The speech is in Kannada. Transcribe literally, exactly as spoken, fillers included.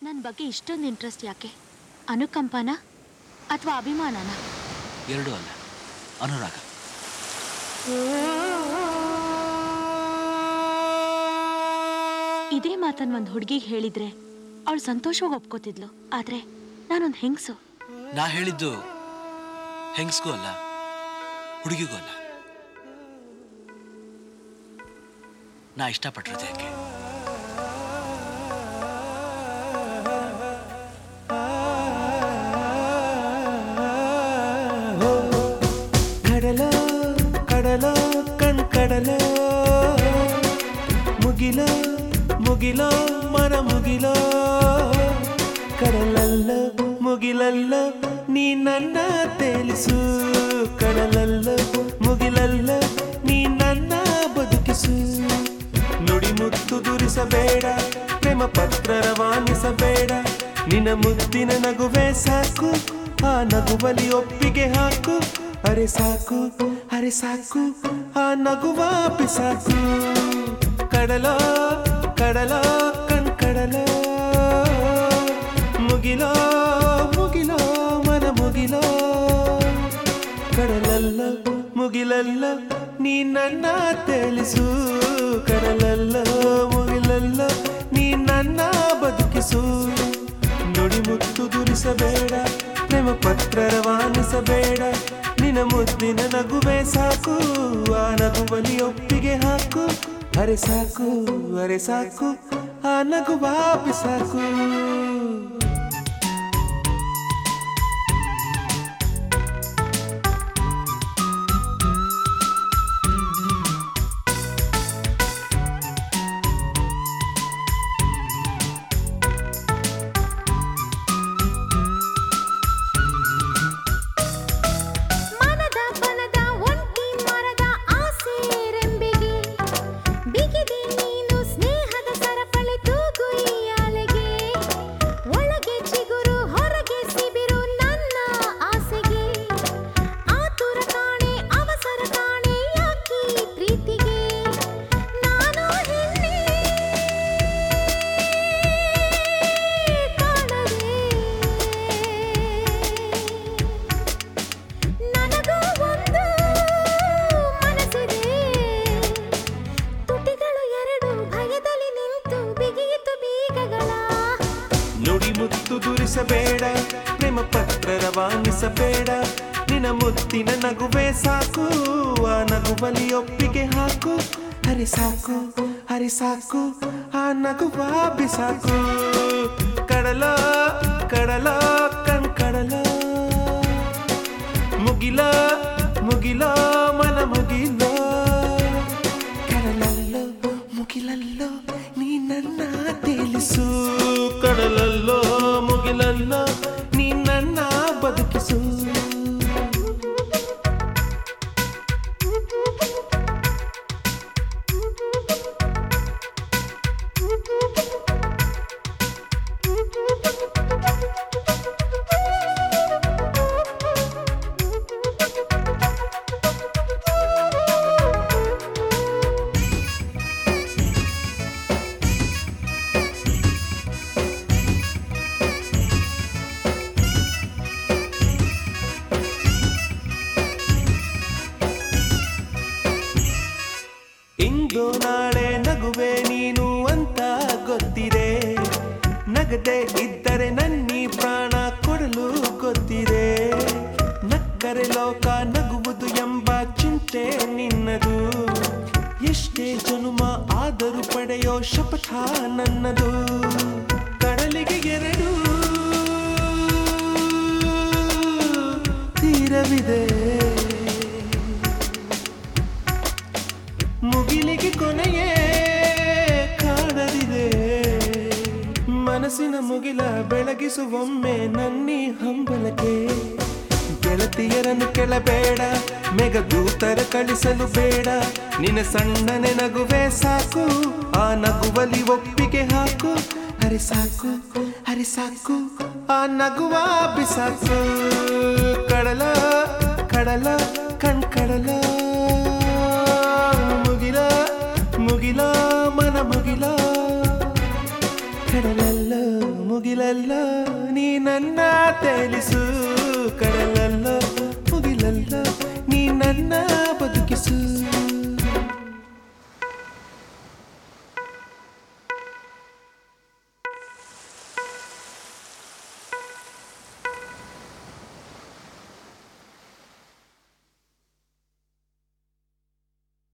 ನನ್ನ ಬಗ್ಗೆ ಇಷ್ಟೊಂದು ಇಂಟ್ರೆಸ್ಟ್ ಯಾಕೆ? ಅನುಕಂಪನ ಅಥವಾ ಅಭಿಮಾನನ? ಎರಡೂ ಅಲ್ಲ, ಅನುರಾಗ. ಇದೇ ಮಾತನ್ನ ಒಂದು ಹುಡುಗಿಗೆ ಹೇಳಿದ್ರೆ ಅವಳು ಸಂತೋಷವಾಗಿ ಒಪ್ಕೋತಿದ್ಲು. ಆದ್ರೆ ನಾನೊಂದು ಹೆಂಗಸು. ನಾ ಹೇಳಿದ್ದು ಹೆಂಗಸ್ಗೂ ಅಲ್ಲ, ಹುಡುಗಿಗೂ ಅಲ್ಲ. ನಾ ಇಷ್ಟಪಟ್ಟಿರೋದು ಯಾಕೆ? ಕಡಲೋ ಕಡಲೋ ಕಣ್ ಕಡಲೋ, ಮುಗಿಲೋ ಮುಗಿಲೋ ಮನ ಮುಗಿಲೋ, ಕಡಲಲ್ಲೋ ಮುಗಿಲಲ್ಲೋ ನೀ ನನ್ನ ತೇಲಿಸು, ಕಡಲಲ್ಲೋ ಮುಗಿಲಲ್ಲೋ ನೀ ನನ್ನ ಬದುಕಿಸು. ನುಡಿ ಮುತ್ತು ದುರಿಸಬೇಡ, ಪ್ರೇಮ ಪತ್ರ ರವಾನಿಸಬೇಡ, ನಿನ್ನ ಮುದ್ದಿನ ನಗುವೆ ಸಾಕು, ಆ ನಗುವಲಿ ಒಪ್ಪಿಗೆ ಹಾಕು. ಅರೆ ಸಾಕು ಅರೆ ಸಾಕು ಆ ನಗುವ ಬಿಸಾಕು. ಕಡಲೋ ಕಡಲೋ ಕಣ್ ಕಡಲೋ, ಮುಗಿಲೋ ಮುಗಿಲೋ ಮನ ಮುಗಿಲೋ, ಕಡಲಲ್ಲೋ ಮುಗಿಲಲ್ಲೋ ನೀ ನನ್ನ ತೇಲಿಸು, ಕಡಲಲ್ಲೋ ಮುಗಿಲಲ್ಲೋ ನೀ ನನ್ನ ಬದುಕಿಸು. ನುಡಿ ಮುತ್ತು ದುರಿಸಬೇಡ, ಪ್ರೇಮ ಪತ್ರ ರವಾನಿಸಬೇಡ, ನಿನ್ನ ಮುದ್ದಿನ ನಗುವೆ ಸಾಕು, ಆ ನಗುವಲಿ ಒಪ್ಪಿಗೆ ಹಾಕು. ಅರೆ ಸಾಕು ಅರೆ ಸಾಕು ಆ ನಗುವ ಬಿಸಾಕು. ದುರಿಸಬೇಡ, ಪ್ರೇಮ ಪತ್ರ ರವಾನಿಸಬೇಡ, ನಿನ್ನ ಮುತ್ತಿನ ನಗುವೆ ಸಾಕು, ಆ ನಗುವಲಿ ಒಪ್ಪಿಗೆ ಹಾಕು. ಅರೆ ಸಾಕು ಅರೆ ಸಾಕು ಆ ನಗುವ ಬಿಸಾಕು. ಕಡಲೋ ಕಡಲೋ ಕಣ್ ಕಡಲೋ, ಮುಗಿಲೋ ಮುಗಿಲೋ ಮನ ಮುಗಿಲೋ, ಕಡಲಲ್ಲೋ ಮುಗಿಲಲ್ಲೋ ನೀ ನನ್ನ ತೇಲಿಸು, ಕಡಲಲ್ಲೋ ಮುಗಿಲಲ್ಲೋ ನೀ ನನ್ನ ಬದುಕಿಸು. ಇಂದು ನಾಳೆ ನಗುವೆ ನೀನು ಅಂತ ಗೊತ್ತಿದೆ, ನಗದೆ ಇದ್ದರೆ ನನ್ನಿ ಪ್ರಾಣ ಕೊಡಲು ಗೊತ್ತಿದೆ. ನಕ್ಕರೆ ಲೋಕ ನಗುವುದು ಎಂಬ ಚಿಂತೆ ನಿನ್ನದು, ಎಷ್ಟೇ ಜನುಮ ಆದರೂ ಪಡೆಯೋ ಶಪಥ ನನ್ನದು. ಕಡಲಿಗೆ ಎರಡು ತೀರವಿದೆ, ಮುಗಿಲಿಗೆ ಕೊನೆಯೇ ಕಾಣದಿದೆ. ಮನಸ್ಸಿನ ಮುಗಿಲ ಬೆಳಗಿಸುವೊಮ್ಮೆ ನನ್ನಿ ಹಂಬಲಕ್ಕೆ. ಗೆಳತಿಯರನ್ನು ಕೆಳಬೇಡ, ಮೇಘದೂತರ ಕಳಿಸಲು ಬೇಡ, ನಿನ್ನ ಸಣ್ಣನೆ ನಗುವೆ ಸಾಕು, ಆ ನಗುವಲಿ ಒಪ್ಪಿಗೆ ಹಾಕು. ಅರೆ ಸಾಕು ಅರೆ ಸಾಕು ಆ ನಗುವ ಬಿಸಾಕು. ಕಡಲ ಕಡಲ ಕಣ್ ಕಡಲ, ಮುಗಿಲ ಮುಗಿಲ ಮನ ಮುಗಿಲ, ಕಡಲಲ್ಲೋ ಮುಗಿಲಲ್ಲೋ ನೀ ನನ್ನ ತೇಲಿಸು ಕಡಲಲ್ಲೋ ಮುಗಿಲಲ್ಲೋ ನೀ ನನ್ನ